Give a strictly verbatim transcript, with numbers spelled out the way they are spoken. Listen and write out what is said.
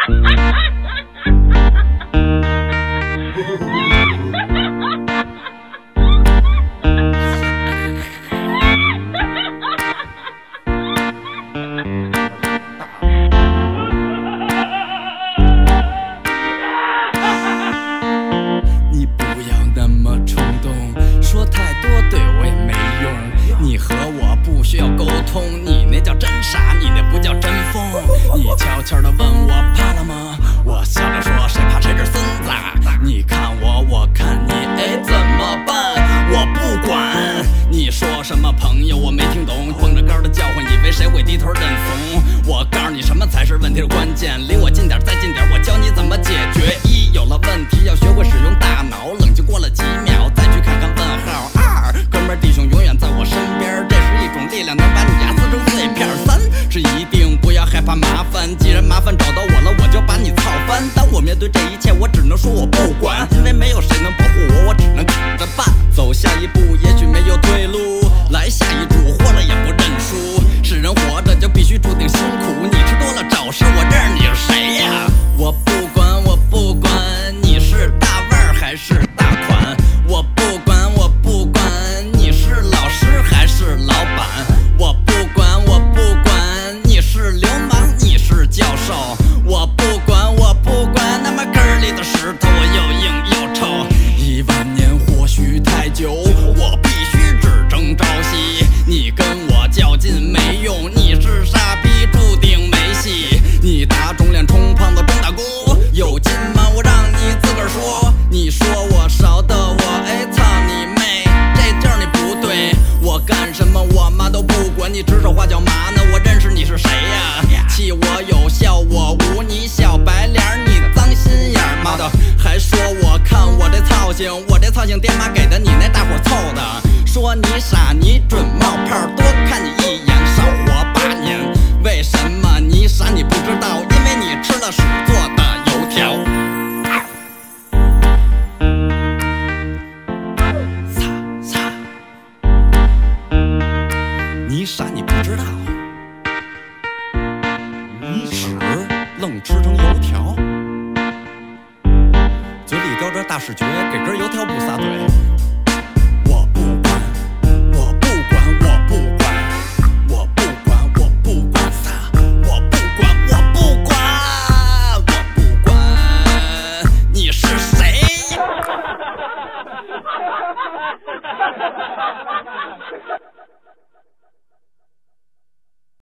你不要那么冲动，说太多对我也没用。你和我不需要沟通，你那叫真傻，你那不叫真疯。你悄悄地问我怕了吗？我笑着说谁怕谁是孙子。你看我，我看你，哎，怎么办？我不管你说什么朋友，我没听懂。绷着杆的叫唤，以为谁会低头认怂？我告诉你什么才是问题的关键，离我近点，再近点，我教你怎么解决。一有了问题，要学会使用大脑，冷静过了几秒，再去看看问号。二，哥们儿弟兄永远在我身边，这是一种力量，能把你压撕成碎片。三，是一定不要害怕麻烦，既然麻烦找到我了，我就把你操翻。当我面对这一切，我只能说我不管，因为没有谁能保护我，我只能看着办。走下一步，也许没有退路，来下一注，活了也不认输。是人活着就必须注定辛苦，你吃多了找事，我认识你是谁呀？我不管，我不管你是大腕儿还是大款，我不管，我不管你是老师还是老板，我不管，我不管你是流氓你是教授，我不管，我不管那么根儿里的石头我又硬又臭。一万年或许太久，我必须只争朝夕。你跟我较劲没用，你是傻逼，注定没戏。你打肿脸充胖子装大哥，有劲吗？我让你自个儿说。你说我少的我，哎操你妹，这劲儿你不对。我干什么我妈都不管，你指手画脚嘛呢？我认识你是谁呀？气我有笑我无，你小白脸你脏心眼妈的，还说我看我这操性，我这操性爹妈给的，你那大伙凑的。说你傻你准冒泡，多看你一眼少活八年。为什么你傻你不知道？因为你吃了屎做的油条。擦擦，你傻你不知道，你屎愣吃成油条，嘴里叼着大屎橛，给根油条不撒嘴。